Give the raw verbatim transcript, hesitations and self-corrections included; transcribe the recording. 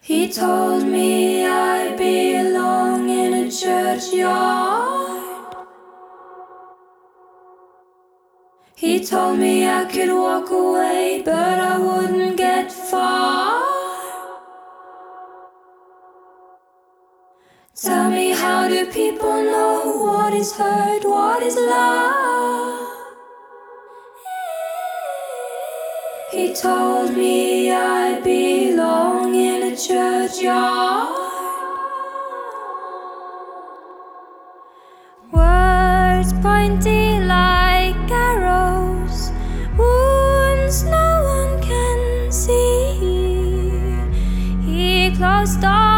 He told me I belong in a churchyard. He told me I could walk away, but I wouldn't get far. Tell me, how do people know what is hurt, what is love? He told me I belong in a churchyard. Words pointy like arrows, wounds no one can see. He closed doors.